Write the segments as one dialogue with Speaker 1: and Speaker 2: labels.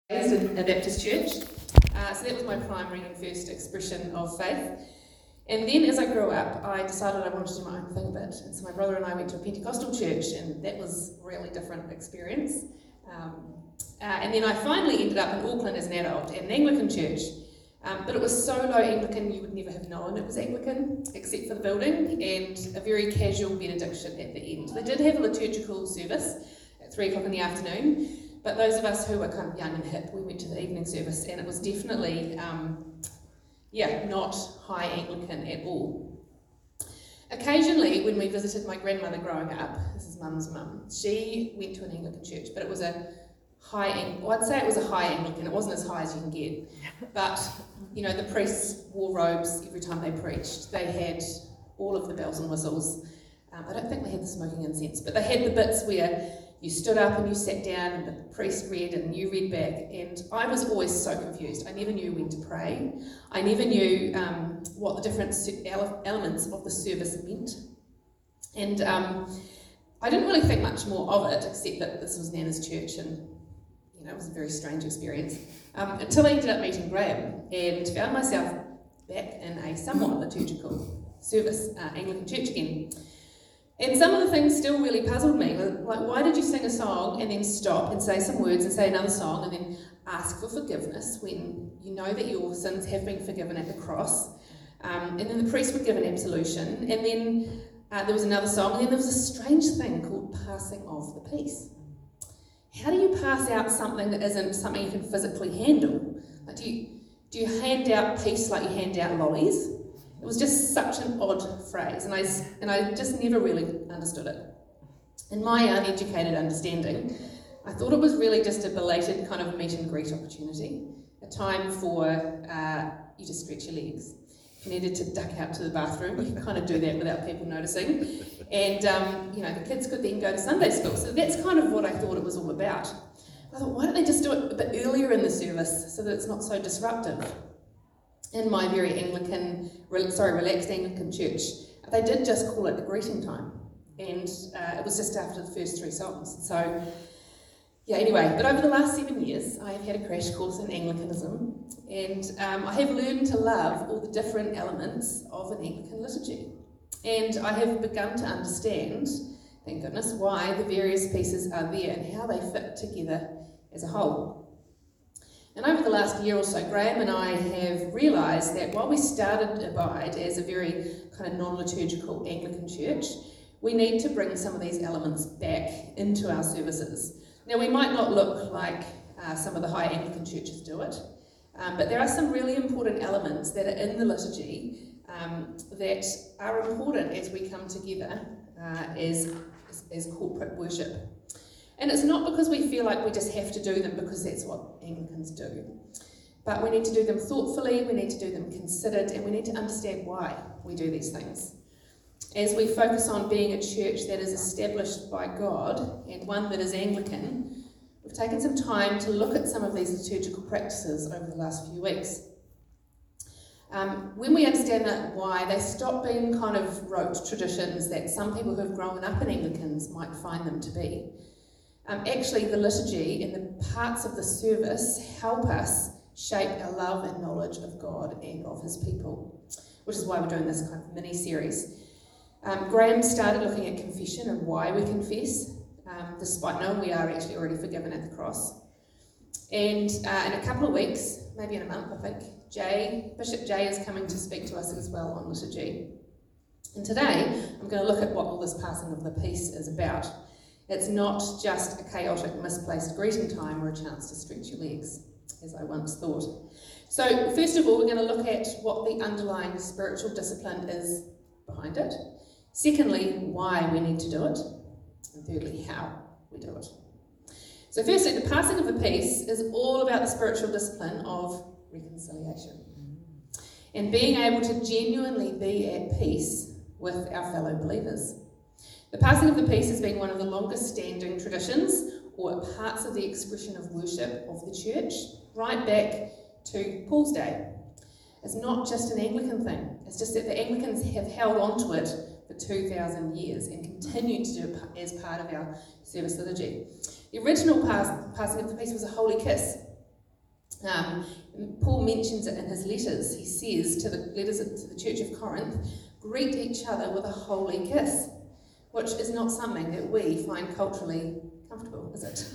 Speaker 1: Raised in a Baptist church, so that was my primary and first expression of faith. And then as I grew up, I decided I wanted to do my own thing a bit. And so my brother and I went to a Pentecostal church, and that was a really different experience. And then I finally ended up in Auckland as an adult at an Anglican church. But it was so low Anglican you would never have known it was Anglican, except for the building and a very casual benediction at the end. They did have a liturgical service at 3 o'clock in the afternoon, but those of us who were kind of young and hip, we went to the evening service, and it was definitely, not high Anglican at all. Occasionally, when we visited my grandmother growing up, this is Mum's mum, she went to an Anglican church, but it was I'd say it was a high Anglican. It wasn't as high as you can get, but the priests wore robes every time they preached. They had all of the bells and whistles. I don't think they had the smoking incense, but they had the bits where you stood up and you sat down and the priest read and you read back, and I was always so confused. I never knew when to pray. I never knew what the different elements of the service meant. And I didn't really think much more of it, except that this was Nana's church, and it was a very strange experience, until I ended up meeting Graham and found myself back in a somewhat liturgical service, Anglican church again. And some of the things still really puzzled me, like why did you sing a song and then stop and say some words and say another song and then ask for forgiveness when you know that your sins have been forgiven at the cross? And then the priest would give an absolution, and then there was another song, and then there was a strange thing called passing of the peace. How do you pass out something that isn't something you can physically handle? Like, do you hand out peace like you hand out lollies? It was just such an odd phrase, and I just never really understood it. In my uneducated understanding, I thought it was really just a belated kind of meet and greet opportunity, a time for you to stretch your legs. If you needed to duck out to the bathroom, you could kind of do that without people noticing. And, the kids could then go to Sunday school. So that's kind of what I thought it was all about. I thought, why don't they just do it a bit earlier in the service so that it's not so disruptive? In my very relaxed Anglican church, they did just call it a greeting time. And it was just after the first 3 songs. So, but over the last 7 years, I have had a crash course in Anglicanism, and I have learned to love all the different elements of an Anglican liturgy. And I have begun to understand, thank goodness, why the various pieces are there and how they fit together as a whole. And over the last year or so, Graham and I have realised that while we started Abide as a very kind of non-liturgical Anglican church, we need to bring some of these elements back into our services. Now, we might not look like some of the high Anglican churches do it, but there are some really important elements that are in the liturgy that are important as we come together as corporate worship. And it's not because we feel like we just have to do them because that's what Anglicans do. But we need to do them thoughtfully, we need to do them considered, and we need to understand why we do these things. As we focus on being a church that is established by God and one that is Anglican, we've taken some time to look at some of these liturgical practices over the last few weeks. When we understand that why, they stop being kind of rote traditions that some people who have grown up in Anglicans might find them to be. Actually, the liturgy and the parts of the service help us shape our love and knowledge of God and of his people, which is why we're doing this kind of mini-series. Graham started looking at confession and why we confess, despite knowing we are actually already forgiven at the cross. And in a couple of weeks, maybe in a month, I think, Bishop Jay is coming to speak to us as well on liturgy. And today, I'm going to look at what all this passing of the peace is about. It's not just a chaotic, misplaced greeting time or a chance to stretch your legs, as I once thought. So, first of all, we're going to look at what the underlying spiritual discipline is behind it. Secondly, why we need to do it. And thirdly, how we do it. So firstly, the passing of the peace is all about the spiritual discipline of reconciliation and being able to genuinely be at peace with our fellow believers. The passing of the peace has been one of the longest standing traditions or parts of the expression of worship of the church right back to Paul's day. It's not just an Anglican thing, it's just that the Anglicans have held on to it for 2,000 years and continue to do it as part of our service liturgy. The original passing of the peace was a holy kiss, Paul mentions it in his letters. He says to the letters to the Church of Corinth, greet each other with a holy kiss, which is not something that we find culturally comfortable, is it?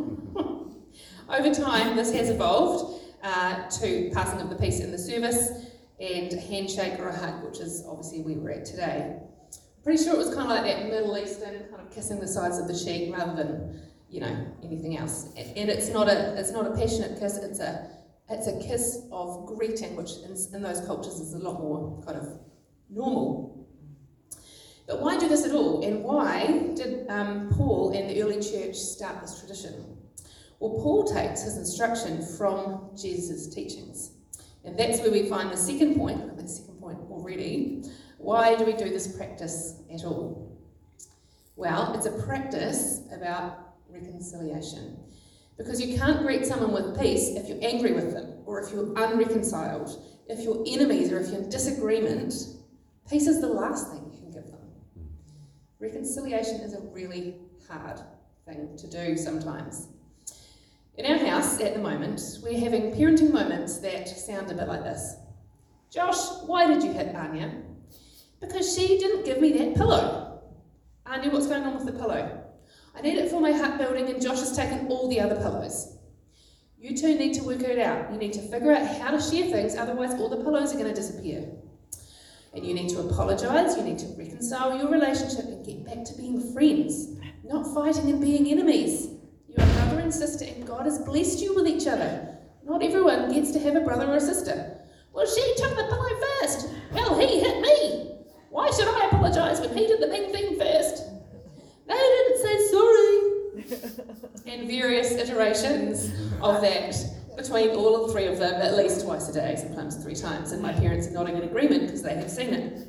Speaker 1: Over time, this has evolved to passing of the peace in the service and a handshake or a hug, which is obviously where we're at today. Pretty sure it was kind of like that Middle Eastern kind of kissing the sides of the cheek rather than, anything else. And it's not a passionate kiss. It's a kiss of greeting, which in those cultures is a lot more kind of normal. But why do this at all? And why did Paul and the early church start this tradition? Well, Paul takes his instruction from Jesus' teachings. And that's where we find the second point. I'm at the second point already. Why do we do this practice at all? Well, it's a practice about reconciliation. Because you can't greet someone with peace if you're angry with them, or if you're unreconciled, if you're enemies, or if you're in disagreement. Peace is the last thing you can give them. Reconciliation is a really hard thing to do sometimes. In our house at the moment, we're having parenting moments that sound a bit like this. Josh, why did you hit Anya? Because she didn't give me that pillow. Anya, what's going on with the pillow? I need it for my hut building and Josh has taken all the other pillows. You two need to work it out. You need to figure out how to share things, otherwise all the pillows are going to disappear. And you need to apologise, you need to reconcile your relationship and get back to being friends, not fighting and being enemies. You are brother and sister and God has blessed you with each other. Not everyone gets to have a brother or a sister. Well, she took the pillow first. Well, he hit me. Why should I apologise when he did the main thing first? They didn't say sorry. And various iterations of that between all three of them at least twice a day, sometimes 3 times. And my parents are nodding in agreement because they have seen it.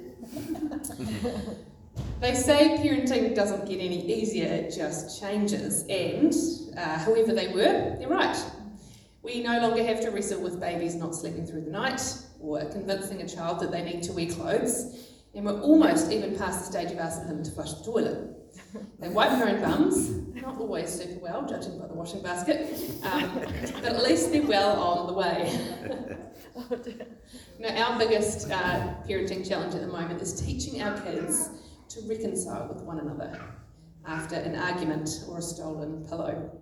Speaker 1: They say parenting doesn't get any easier, it just changes. And whoever they were, they're right. We no longer have to wrestle with babies not sleeping through the night or convincing a child that they need to wear clothes. And we're almost even past the stage of asking them to flush the toilet. They wipe their own bums, not always super well, judging by the washing basket, but at least they're well on the way. Now, our biggest parenting challenge at the moment is teaching our kids to reconcile with one another after an argument or a stolen pillow.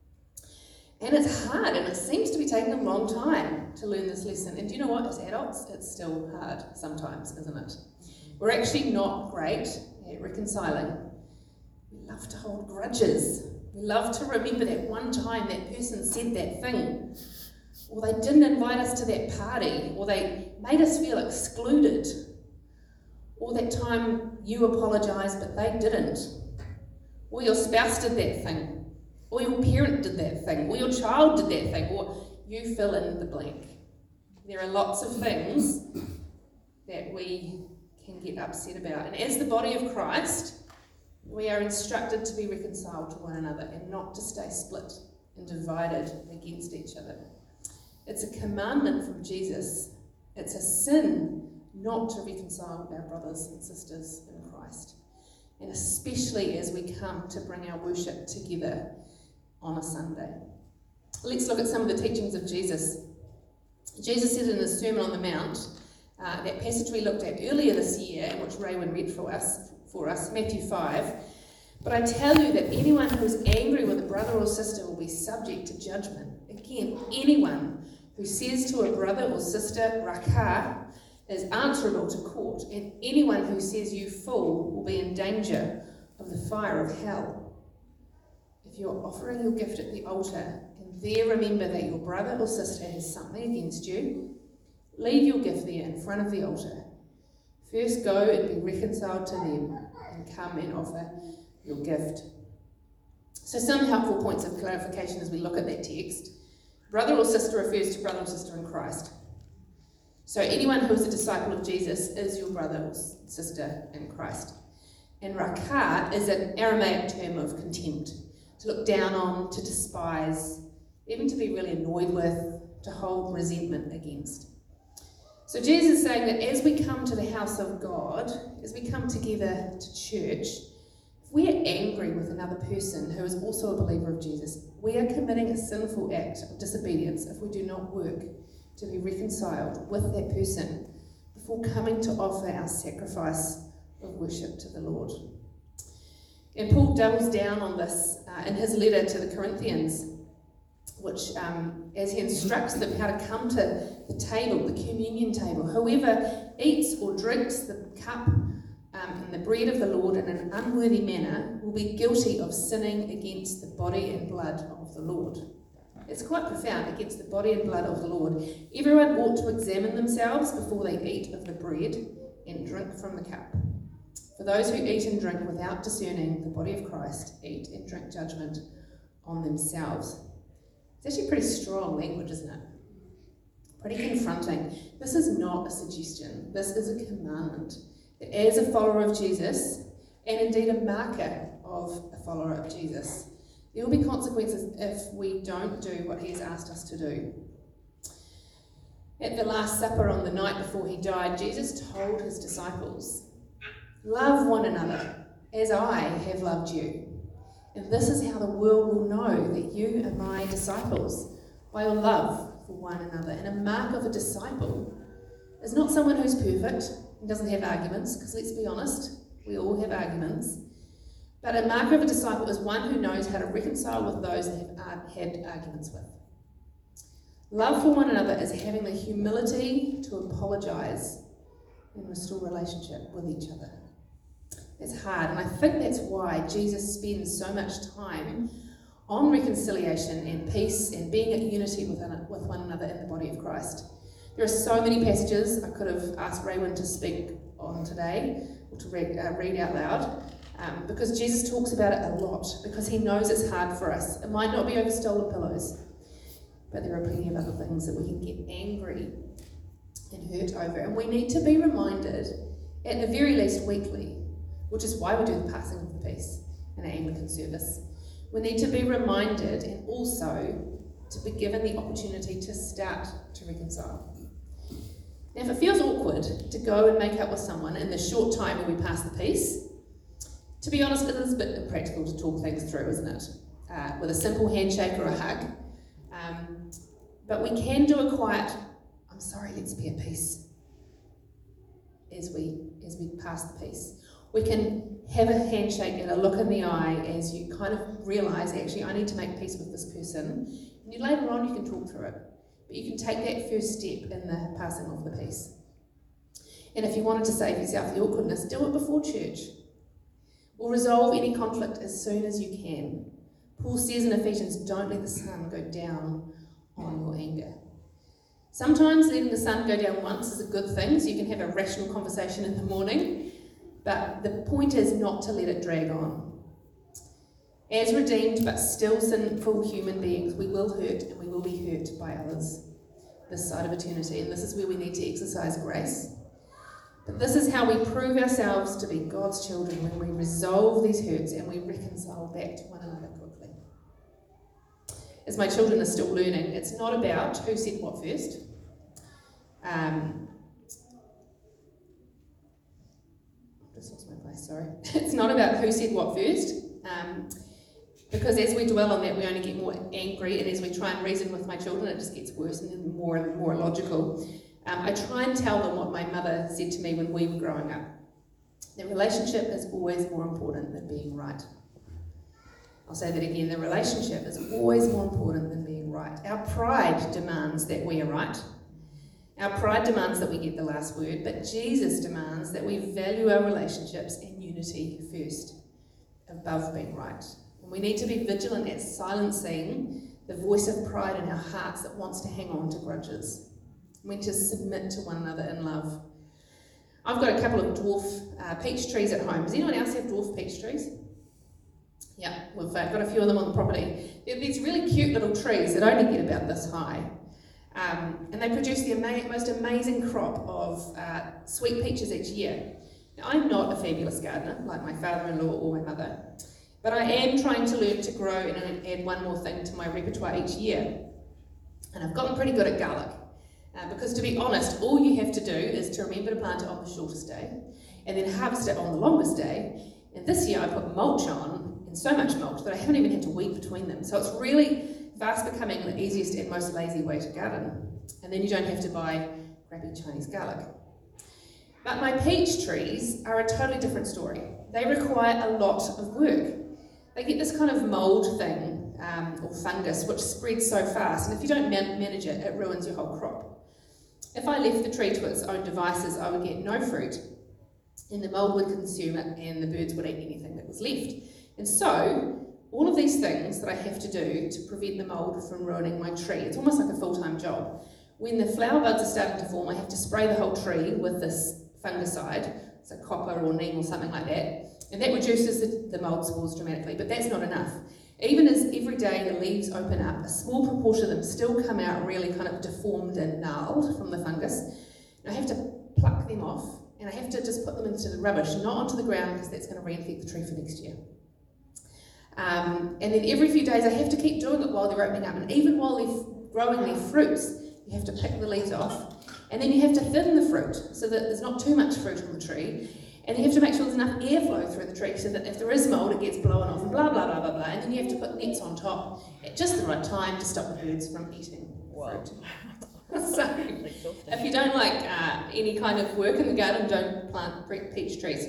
Speaker 1: And it's hard, and it seems to be taking a long time to learn this lesson. And do you know what? As adults, it's still hard sometimes, isn't it? We're actually not great at reconciling. We love to hold grudges. We love to remember that one time that person said that thing, or they didn't invite us to that party, or they made us feel excluded, or that time you apologised but they didn't, or your spouse did that thing, or your parent did that thing, or your child did that thing, or you fill in the blank. There are lots of things that we can get upset about. And as the body of Christ, we are instructed to be reconciled to one another and not to stay split and divided against each other. It's a commandment from Jesus. It's a sin not to reconcile with our brothers and sisters in Christ. And especially as we come to bring our worship together on a Sunday. Let's look at some of the teachings of Jesus. Jesus said in his Sermon on the Mount, that passage we looked at earlier this year, and which Raywin read for us, Matthew 5, but I tell you that anyone who is angry with a brother or sister will be subject to judgment. Again, anyone who says to a brother or sister, Raka, is answerable to court, and anyone who says you fool will be in danger of the fire of hell. If you're offering your gift at the altar, and there remember that your brother or sister has something against you, leave your gift there in front of the altar. First go and be reconciled to them, and come and offer your gift. So some helpful points of clarification as we look at that text. Brother or sister refers to brother or sister in Christ. So anyone who is a disciple of Jesus is your brother or sister in Christ. And Raka is an Aramaic term of contempt, to look down on, to despise, even to be really annoyed with, to hold resentment against. So Jesus is saying that as we come to the house of God, as we come together to church, we are angry with another person who is also a believer of Jesus, we are committing a sinful act of disobedience if we do not work to be reconciled with that person before coming to offer our sacrifice of worship to the Lord. And Paul doubles down on this in his letter to the Corinthians, which, as he instructs them how to come to the table, the communion table, whoever eats or drinks the cup and the bread of the Lord in an unworthy manner will be guilty of sinning against the body and blood of the Lord. It's quite profound, against the body and blood of the Lord. Everyone ought to examine themselves before they eat of the bread and drink from the cup. For those who eat and drink without discerning the body of Christ eat and drink judgment on themselves. It's actually pretty strong language, isn't it? Pretty confronting. This is not a suggestion. This is a commandment. That as a follower of Jesus, and indeed a marker of a follower of Jesus, there will be consequences if we don't do what he has asked us to do. At the Last Supper on the night before he died, Jesus told his disciples, "Love one another as I have loved you. And this is how the world will know that you are my disciples, by your love for one another." And a mark of a disciple is not someone who's perfect and doesn't have arguments, because let's be honest, we all have arguments. But a marker of a disciple is one who knows how to reconcile with those they have had arguments with. Love for one another is having the humility to apologise and restore relationship with each other. It's hard, and I think that's why Jesus spends so much time on reconciliation and peace and being at unity with one another in the body of Christ. There are so many passages I could have asked Raywin to speak on today, or to read out loud, because Jesus talks about it a lot, because he knows it's hard for us. It might not be over stolen pillows, but there are plenty of other things that we can get angry and hurt over. And we need to be reminded, at the very least weekly, which is why we do the passing of the peace in our Anglican service. We need to be reminded, and also to be given the opportunity to start to reconcile. Now, if it feels awkward to go and make up with someone in the short time when we pass the peace, to be honest, it is a bit impractical to talk things through, isn't it? With a simple handshake or a hug. But we can do a quiet, "I'm sorry, let's be at peace," as we pass the peace. We can have a handshake and a look in the eye as you kind of realise, actually, I need to make peace with this person. And later on you can talk through it. But you can take that first step in the passing of the peace. And if you wanted to save yourself the awkwardness, do it before church. Or resolve any conflict as soon as you can. Paul says in Ephesians, don't let the sun go down on your anger. Sometimes letting the sun go down once is a good thing, so you can have a rational conversation in the morning. But the point is not to let it drag on. As redeemed but still sinful human beings, we will hurt and we will be hurt by others this side of eternity, and this is where we need to exercise grace. But this is how we prove ourselves to be God's children, when we resolve these hurts and we reconcile back to one another quickly. As my children are still learning, it's not about who said what first. Sorry. It's not about who said what first, because as we dwell on that, we only get more angry, and as we try and reason with my children, it just gets worse and more illogical. I try and tell them what my mother said to me when we were growing up. The relationship is always more important than being right. I'll say that again, the relationship is always more important than being right. Our pride demands that we are right. Our pride demands that we get the last word, but Jesus demands that we value our relationships and unity first, above being right. And we need to be vigilant at silencing the voice of pride in our hearts that wants to hang on to grudges. We need to submit to one another in love. I've got a couple of dwarf peach trees at home. Does anyone else have dwarf peach trees? Yeah, we've got a few of them on the property. They're these really cute little trees that only get about this high. And they produce the most amazing crop of sweet peaches each year. Now, I'm not a fabulous gardener like my father-in-law or my mother, but I am trying to learn to grow and add one more thing to my repertoire each year. And I've gotten pretty good at garlic, because to be honest, all you have to do is to remember to plant it on the shortest day, and then harvest it on the longest day, And this year I put mulch on, and so much mulch that I haven't even had to weed between them. So it's really fast becoming the easiest and most lazy way to garden. And then you don't have to buy crappy Chinese garlic. But my peach trees are a totally different story. They require a lot of work. They get this kind of mould thing, or fungus, which spreads so fast, and if you don't manage it, it ruins your whole crop. If I left the tree to its own devices, I would get no fruit, and the mould would consume it, and the birds would eat anything that was left. And so, all of these things that I have to do to prevent the mould from ruining my tree, it's almost like a full-time job. When the flower buds are starting to form, I have to spray the whole tree with this fungicide, so copper or neem or something like that, and that reduces the mould spores dramatically, but that's not enough. Even as every day the leaves open up, a small proportion of them still come out really kind of deformed and gnarled from the fungus. And I have to pluck them off, and I have to just put them into the rubbish, not onto the ground, because that's going to reinfect the tree for next year. And then every few days I have to keep doing it while they're opening up, and even while they're growing their fruits, you have to pick the leaves off. And then you have to thin the fruit so that there's not too much fruit on the tree. And you have to make sure there's enough airflow through the tree so that if there is mould, it gets blown off and blah, blah, blah, blah, blah. And then you have to put nets on top at just the right time to stop the birds from eating fruit. So if you don't like any kind of work in the garden, don't plant peach trees.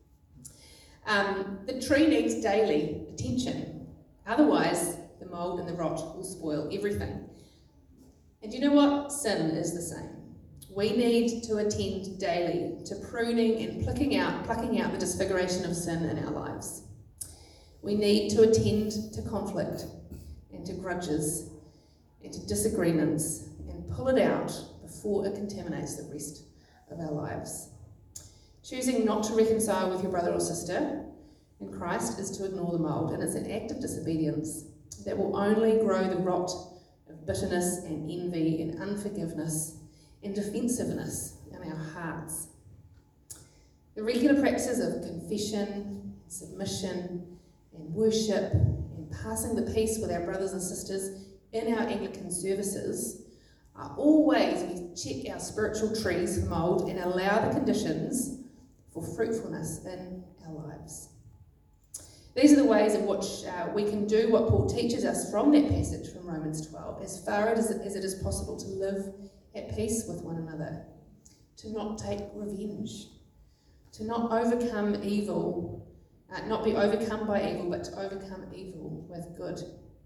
Speaker 1: The tree needs daily attention. Otherwise, the mould and the rot will spoil everything. And you know what? Sin is the same. We need to attend daily to pruning and plucking out the disfiguration of sin in our lives. We need to attend to conflict and to grudges and to disagreements and pull it out before it contaminates the rest of our lives. Choosing not to reconcile with your brother or sister in Christ is to ignore the mould, and it's an act of disobedience that will only grow the rot of bitterness and envy and unforgiveness and defensiveness in our hearts. The regular practices of confession, submission, and worship, and passing the peace with our brothers and sisters in our Anglican services are all ways we check our spiritual trees for mould and allow the conditions for fruitfulness in our lives. These are the ways in which we can do what Paul teaches us from that passage from Romans 12, as far as it is possible to live at peace with one another, to not take revenge, to not overcome evil, not be overcome by evil, but to overcome evil with good.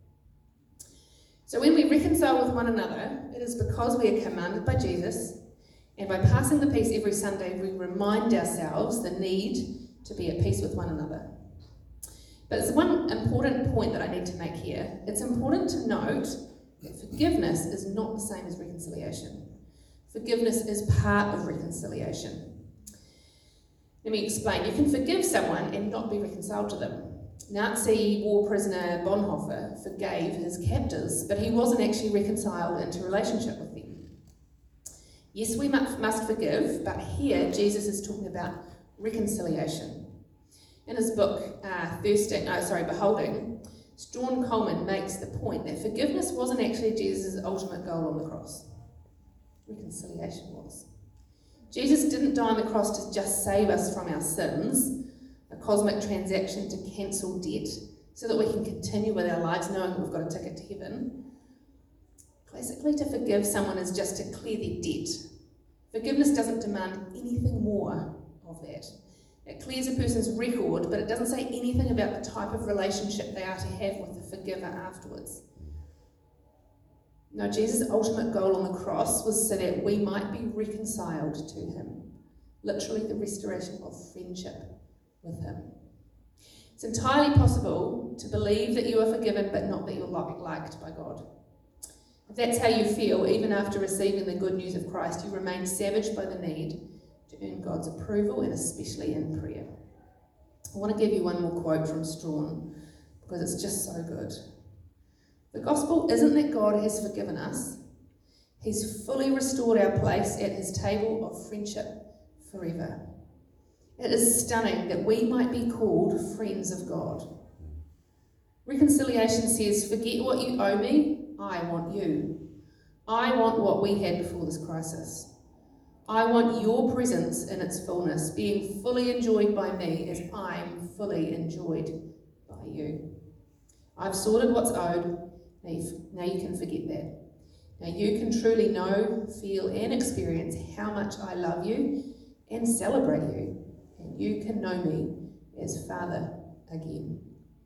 Speaker 1: So when we reconcile with one another, it is because we are commanded by Jesus, and by passing the peace every Sunday, we remind ourselves the need to be at peace with one another. But there's one important point that I need to make here. It's important to note that forgiveness is not the same as reconciliation. Forgiveness is part of reconciliation. Let me explain. You can forgive someone and not be reconciled to them. Nazi war prisoner Bonhoeffer forgave his captors, but he wasn't actually reconciled into a relationship with them. Yes, we must forgive, but here Jesus is talking about reconciliation. In his book, Beholding, Storm Coleman makes the point that forgiveness wasn't actually Jesus' ultimate goal on the cross. Reconciliation was. Jesus didn't die on the cross to just save us from our sins, a cosmic transaction to cancel debt, so that we can continue with our lives knowing we've got a ticket to heaven. Classically, to forgive someone is just to clear their debt. Forgiveness doesn't demand anything more of that. It clears a person's record, but it doesn't say anything about the type of relationship they are to have with the forgiver afterwards. No, Jesus' ultimate goal on the cross was so that we might be reconciled to him. Literally the restoration of friendship with him. It's entirely possible to believe that you are forgiven, but not that you're liked by God. If that's how you feel, even after receiving the good news of Christ, you remain savaged by the need to earn God's approval, and especially in prayer. I want to give you one more quote from Strawn, because it's just so good. The gospel isn't that God has forgiven us. He's fully restored our place at his table of friendship forever. It is stunning that we might be called friends of God. Reconciliation says, forget what you owe me, I want you. I want what we had before this crisis. I want your presence in its fullness, being fully enjoyed by me as I'm fully enjoyed by you. I've sorted what's owed. Now you can forget that. Now you can truly know, feel and experience how much I love you and celebrate you. And you can know me as Father again.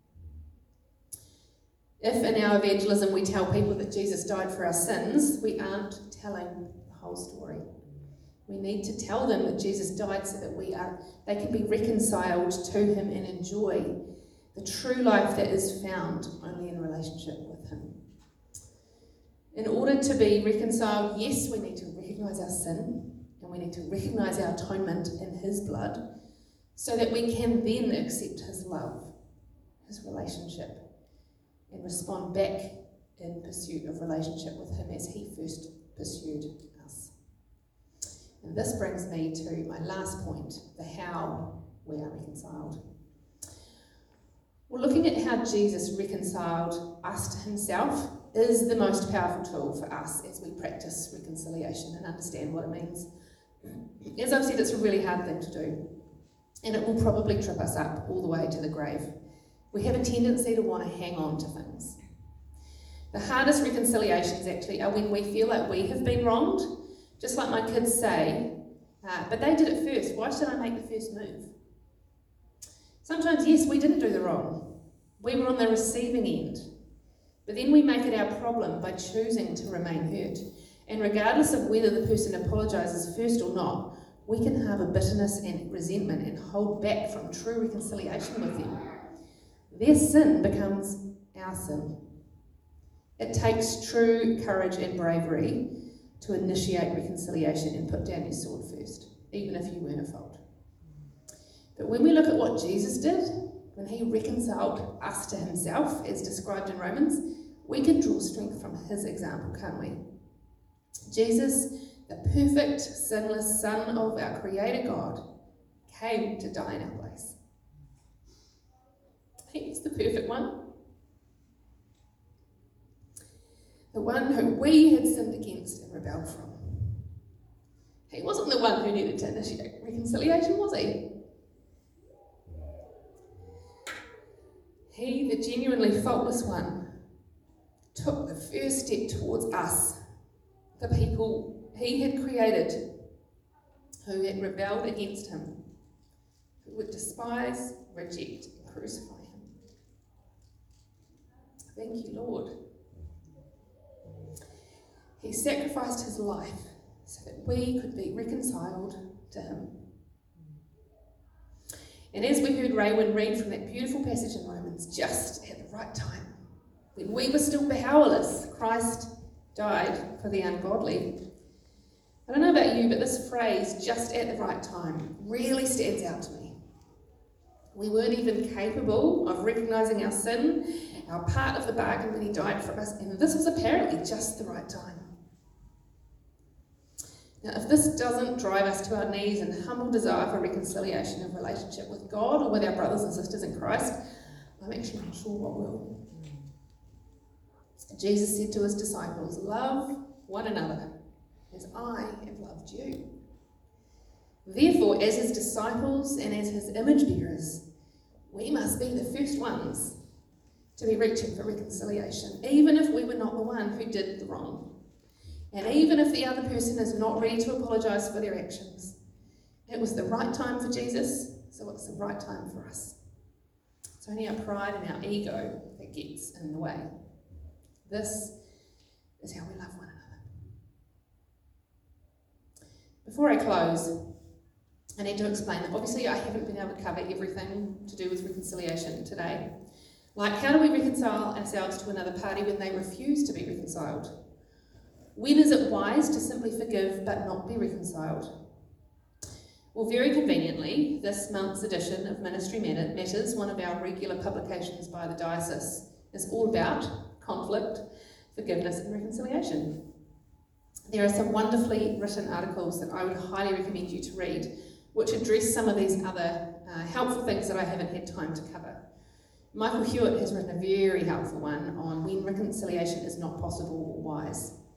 Speaker 1: If in our evangelism we tell people that Jesus died for our sins, we aren't telling the whole story. We need to tell them that Jesus died so that they can be reconciled to him and enjoy the true life that is found only in relationship with him. In order to be reconciled, yes, we need to recognise our sin and we need to recognise our atonement in his blood so that we can then accept his love, his relationship, and respond back in pursuit of relationship with him as he first pursued us. And this brings me to my last point, the how we are reconciled. Well, looking at how Jesus reconciled us to himself is the most powerful tool for us as we practice reconciliation and understand what it means. As I've said, it's a really hard thing to do, and it will probably trip us up all the way to the grave. We have a tendency to want to hang on to things. The hardest reconciliations actually are when we feel like we have been wronged, just like my kids say, but they did it first. Why should I make the first move? Sometimes, yes, we didn't do the wrong. We were on the receiving end. But then we make it our problem by choosing to remain hurt. And regardless of whether the person apologises first or not, we can harbour bitterness and resentment and hold back from true reconciliation with them. Their sin becomes our sin. It takes true courage and bravery to initiate reconciliation and put down your sword first, even if you weren't at fault. But when we look at what Jesus did, when he reconciled us to himself, as described in Romans, we can draw strength from his example, can't we? Jesus, the perfect, sinless Son of our Creator God, came to die in our place. He's the perfect one. The one who we had sinned against and rebelled from. He wasn't the one who needed to initiate reconciliation, was he? He, the genuinely faultless one, took the first step towards us, the people he had created, who had rebelled against him, who would despise, reject, and crucify him. Thank you, Lord. He sacrificed his life so that we could be reconciled to him. And as we heard Raywin read from that beautiful passage in Romans, just at the right time, when we were still powerless, Christ died for the ungodly. I don't know about you, but this phrase, just at the right time, really stands out to me. We weren't even capable of recognising our sin, our part of the bargain when he died for us, and this was apparently just the right time. Now, if this doesn't drive us to our knees in humble desire for reconciliation and relationship with God or with our brothers and sisters in Christ, I'm actually not sure what will. Jesus said to his disciples, "Love one another as I have loved you." Therefore, as his disciples and as his image bearers, we must be the first ones to be reaching for reconciliation, even if we were not the one who did the wrong. And even if the other person is not ready to apologise for their actions. It was the right time for Jesus, so it's the right time for us. It's only our pride and our ego that gets in the way. This is how we love one another. Before I close, I need to explain that obviously I haven't been able to cover everything to do with reconciliation today. Like, how do we reconcile ourselves to another party when they refuse to be reconciled? When is it wise to simply forgive but not be reconciled? Well, very conveniently, this month's edition of Ministry Matters, one of our regular publications by the diocese, is all about conflict, forgiveness and reconciliation. There are some wonderfully written articles that I would highly recommend you to read, which address some of these other helpful things that I haven't had time to cover. Michael Hewitt has written a very helpful one on when reconciliation is not possible or wise. And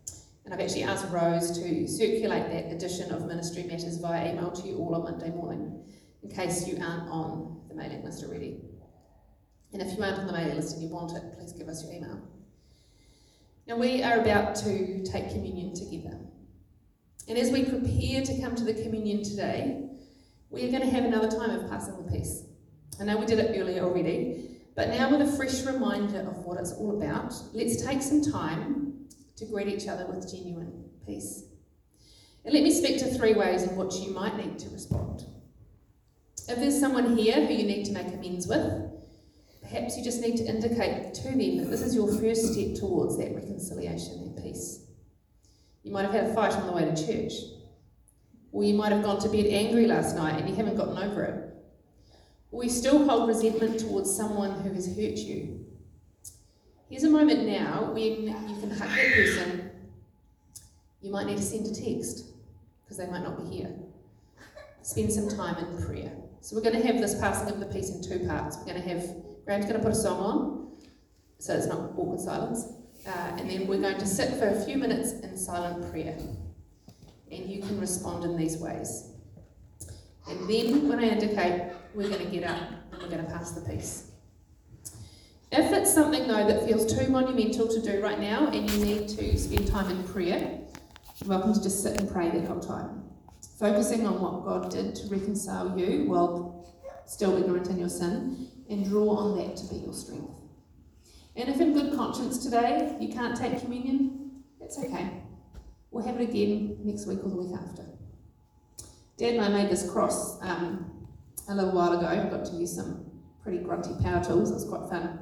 Speaker 1: And I've actually asked Rose to circulate that edition of Ministry Matters via email to you all on Monday morning, in case you aren't on the mailing list already. And if you aren't on the mailing list and you want it, please give us your email. Now we are about to take communion together. And as we prepare to come to the communion today, we are going to have another time of passing the peace. I know we did it earlier already, but now with a fresh reminder of what it's all about, let's take some time to greet each other with genuine peace. And let me speak to 3 ways in which you might need to respond. If there's someone here who you need to make amends with, perhaps you just need to indicate to them that this is your first step towards that reconciliation and peace. You might have had a fight on the way to church, or you might have gone to bed angry last night and you haven't gotten over it. Or you still hold resentment towards someone who has hurt you. Here's a moment now when you can hug that person. You might need to send a text, because they might not be here. Spend some time in prayer. So we're going to have this passing of the peace in 2 parts. Graham's going to put a song on, so it's not awkward silence. And then we're going to sit for a few minutes in silent prayer. And you can respond in these ways. And then when I indicate, we're going to get up and we're going to pass the peace. If it's something though that feels too monumental to do right now and you need to spend time in prayer, you're welcome to just sit and pray that whole time, focusing on what God did to reconcile you while still ignorant in your sin, and draw on that to be your strength. And if in good conscience today you can't take communion, that's okay. We'll have it again next week or the week after. Dad and I made this cross a little while ago. I got to use some pretty grunty power tools. It was quite fun.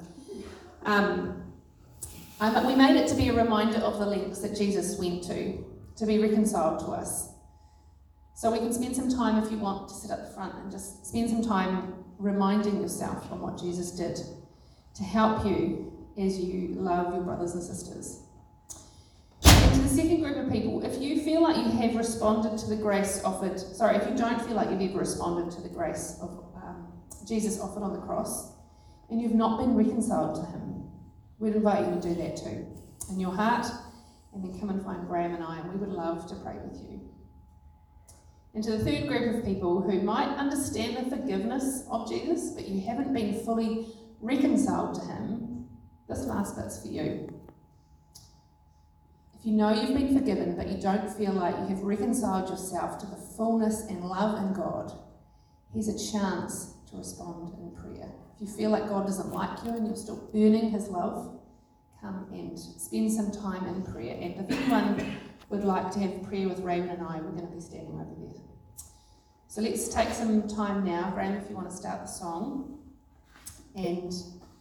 Speaker 1: We made it to be a reminder of the lengths that Jesus went to be reconciled to us. So we can spend some time, if you want, to sit at the front and just spend some time reminding yourself of what Jesus did to help you as you love your brothers and sisters. And to the second group of people, if you feel like you have responded to the grace offered, if you don't feel like you've ever responded to the grace of Jesus offered on the cross, and you've not been reconciled to him, we'd invite you to do that too, in your heart, and then come and find Graham and I, and we would love to pray with you. And to the third group of people who might understand the forgiveness of Jesus, but you haven't been fully reconciled to him, this last bit's for you. If you know you've been forgiven, but you don't feel like you have reconciled yourself to the fullness and love in God, here's a chance to respond in prayer. If you feel like God doesn't like you and you're still earning his love, come and spend some time in prayer. And if anyone would like to have prayer with Raven and I, we're going to be standing over there. So let's take some time now. Graham, if you want to start the song. And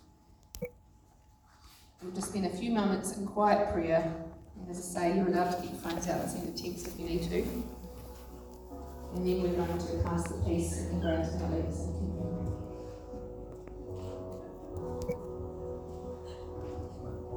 Speaker 1: we'll just spend a few moments in quiet prayer. And as I say, you're allowed to get your phones out and send a text if you need to. And then we're going to pass the peace, and Graham's going to lead us in communion.